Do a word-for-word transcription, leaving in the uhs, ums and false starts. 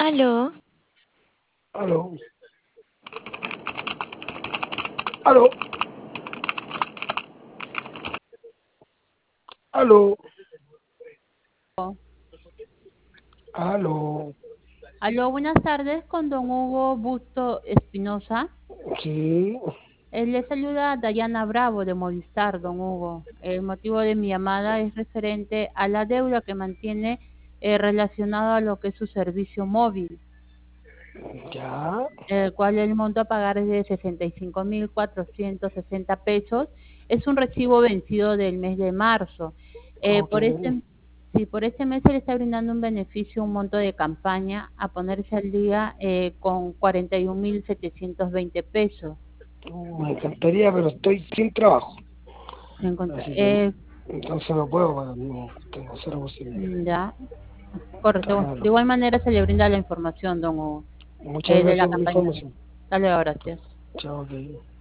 Aló, Aló, aló, aló, aló. Aló, buenas tardes con don Hugo Busto Espinosa. Sí, Él le saluda a Dayana Bravo de Movistar, don Hugo. El motivo de mi llamada es referente a la deuda que mantiene eh, relacionado a lo que es su servicio móvil, ya, el cual el monto a pagar es de sesenta y cinco mil cuatrocientos sesenta pesos. Es un recibo vencido del mes de marzo. Eh, ok. por este, si por este mes se le está brindando un beneficio, un monto de campaña a ponerse al día eh, con cuarenta y un mil setecientos veinte pesos. Me encantaría, pero estoy sin trabajo. Se encontra- Así que, eh, entonces no puedo, bueno, no tengo cero posibilidad. mm, ya, correcto. De Claro. igual manera se le brinda la información, don Hugo, Muchas eh, de la gracias por la campaña. información. Dale, gracias. Chao, ok.